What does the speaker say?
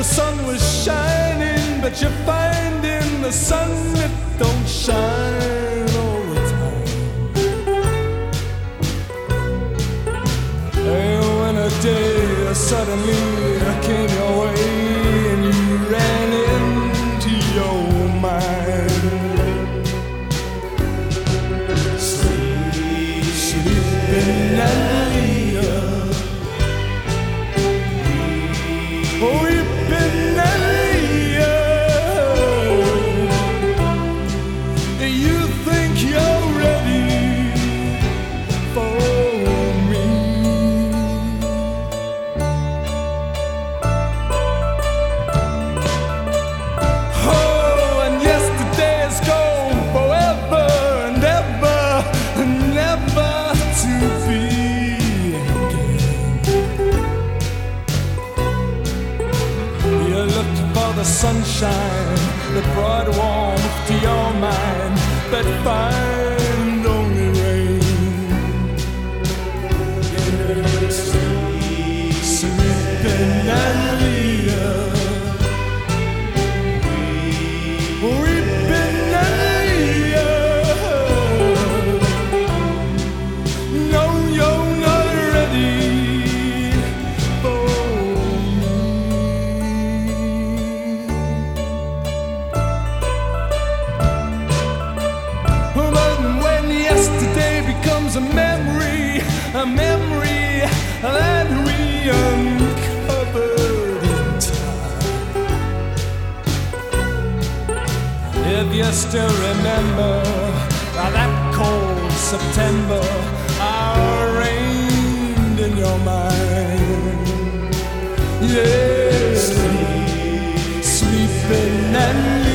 the sun was shining, but you're finding the sun it don't shine all the time. And when a day suddenly came your way and you ran into your mind, sleeping and the sunshine that brought warmth to your mind, but find only rain. Sleeping and weeping and no, you're not ready. Becomes a memory that we uncovered in time. If you still remember that cold September, I reigned in your mind. Yeah, sleeping and